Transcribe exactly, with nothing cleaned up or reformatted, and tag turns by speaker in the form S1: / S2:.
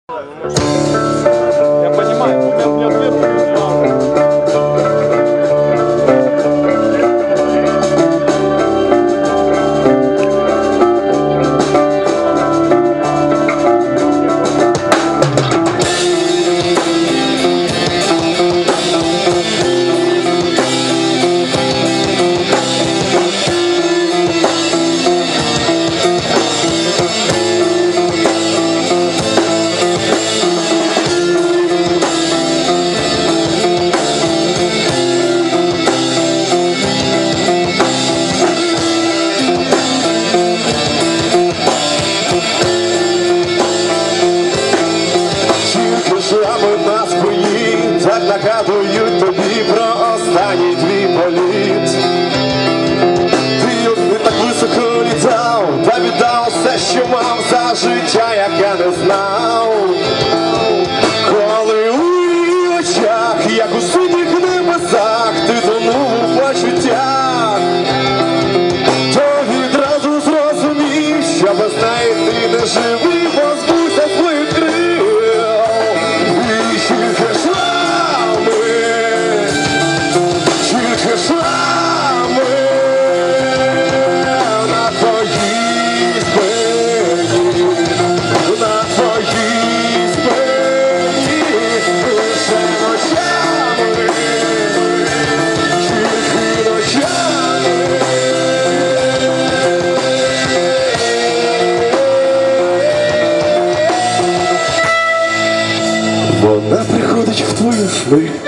S1: Я понимаю, у меня, у меня сверху. Так нагадують тобі про останній твій політ. Ти не так високо літав, та віддав все, що мав за життя, як я не знав. Коли у її очах, як у синіх небесах, ти тонув у почуттях, то відразу зрозумів, що без неї ти не живий, позбувся своїх крил. І тільки шрами, тільки шрами на твоїй спині, на твоїй спині, лише ночами, тільки ночами. Вона приходить в твої сни,